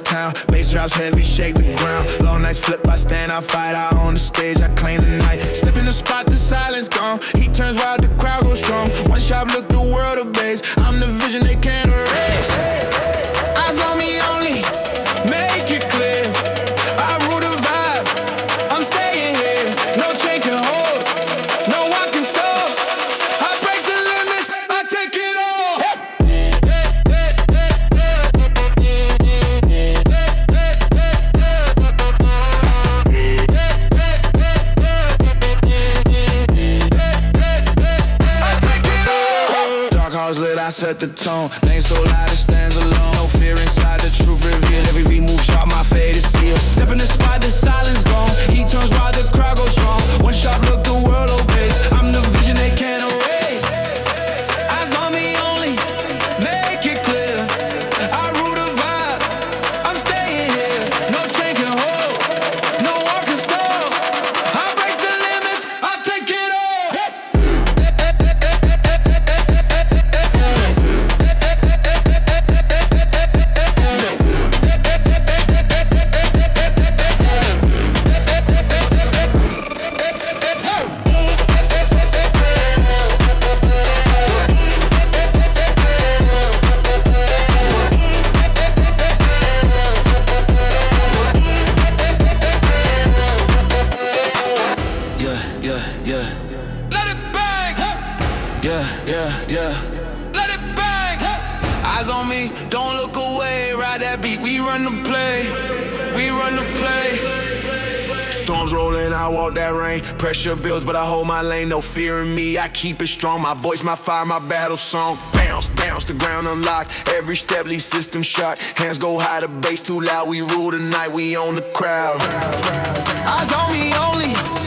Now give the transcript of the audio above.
town. Bass drops heavy, shake the ground. Long nights flip, I stand, I fight. I on the stage, I claim the night. Step in the spot, the silence gone. He turns wild, the crowd goes strong. One shot, look the world of bass. I'm the vision they can't erase. Eyes on me only, make it clear. I rule the vibe, I'm staying here. No chain can hold, no one can stop. I break the limits, I take it all. Dark halls lit, I set the tone. Name so loud it stands alone. No fear inside, the truth revealed. Every beat move sharp, my fate is sealed. Step in the spot, the silence gone. He turns wild, the crowd goes strong. One shot, look, the world obeys. I'm the vision they can't erase. Eyes on me only, make it clear. I rule the vibe, I'm staying here. No chain can hold, no one can stop. I break the limits, I take it all. Yeah. Let it bang. Yeah. Let it bang. Eyes on me, don't look away. Ride that beat, we run the play. Storms rolling, I walk that rain. Pressure builds, but I hold my lane. No fear in me, I keep it strong. My voice, my fire, my battle song. Bounce, the ground unlocked. Every step leaves system shot. Hands go high, the bass too loud. We rule the night, we own the crowd. Eyes on me only,